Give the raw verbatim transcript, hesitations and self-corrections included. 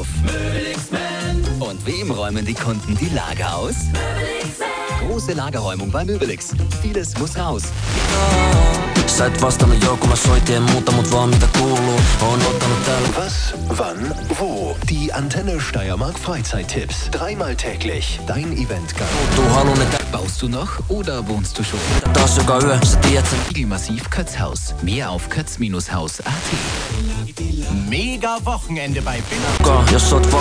auf. Und wem räumen die Kunden die Lager aus? Große Lagerräumung bei Möbelix. Vieles muss raus. Sä et vastannut joo, kun mä soitin, muuta mut vaan mitä kuuluu. Oon ottanut täällä. Was, wann, wo? Die Antenne Steiermark Freizeittipps. Dreimal täglich. Dein Eventguide. Du halun, että Baust du noch oder wohnst du schon? taas joka yö, sä tiedät sen. Spiegelmassiv Kötzhaus. Mehr auf kötz Bindestrich haus punkt at. Mega Wochenende bei Binner. Jos oot